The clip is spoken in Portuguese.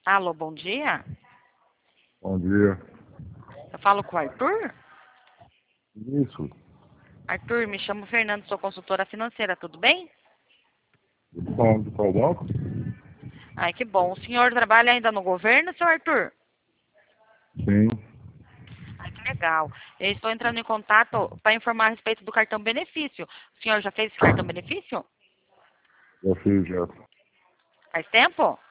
Alô, bom dia. Bom dia. Eu falo com o Arthur? Isso. Arthur, me chamo Fernando, sou consultora financeira, tudo bem? Tudo bom de qual banco? Ai, que bom. O senhor trabalha ainda no governo, seu Arthur? Sim, Ai, que legal. Eu estou entrando em contato para informar a respeito do cartão benefício. O senhor já fez esse cartão benefício? já fiz já. Faz tempo?